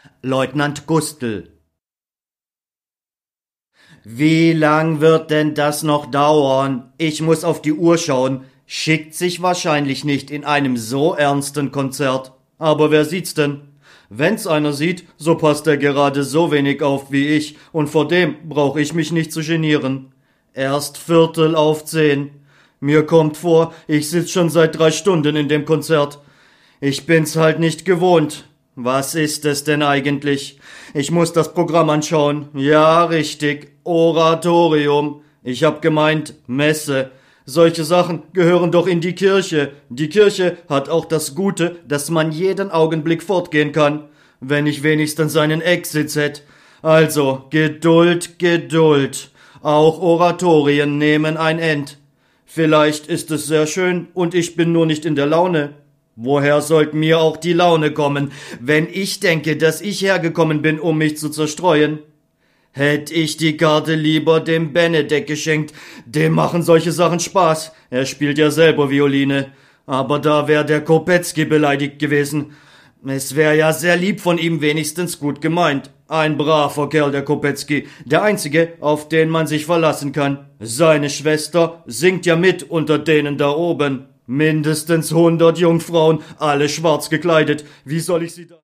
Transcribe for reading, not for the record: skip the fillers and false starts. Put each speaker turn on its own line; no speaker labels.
Leutnant Gustl. Wie lang wird denn das noch dauern? Ich muss auf die Uhr schauen. Schickt sich wahrscheinlich nicht in einem so ernsten Konzert. Aber wer sieht's denn? Wenn's einer sieht, so passt er gerade so wenig auf wie ich, und vor dem brauch ich mich nicht zu genieren. Erst 9:15. Mir kommt vor, ich sitz schon seit 3 Stunden in dem Konzert. Ich bin's halt nicht gewohnt. Was ist es denn eigentlich? Ich muss das Programm anschauen. Ja, richtig. Oratorium. Ich hab gemeint, Messe. Solche Sachen gehören doch in die Kirche. Die Kirche hat auch das Gute, dass man jeden Augenblick fortgehen kann. Wenn ich wenigstens einen Exit hätte. Also, Geduld, Geduld. Auch Oratorien nehmen ein End. Vielleicht ist es sehr schön und ich bin nur nicht in der Laune. Woher sollte mir auch die Laune kommen, wenn ich denke, dass ich hergekommen bin, um mich zu zerstreuen? Hätt ich die Karte lieber dem Benedek geschenkt, dem machen solche Sachen Spaß. Er spielt ja selber Violine. Aber da wär der Kopetzky beleidigt gewesen. Es wär ja sehr lieb von ihm, wenigstens gut gemeint. Ein braver Kerl, der Kopetzky. Der einzige, auf den man sich verlassen kann. Seine Schwester singt ja mit unter denen da oben. Mindestens 100 Jungfrauen, alle schwarz gekleidet. Wie soll ich sie da...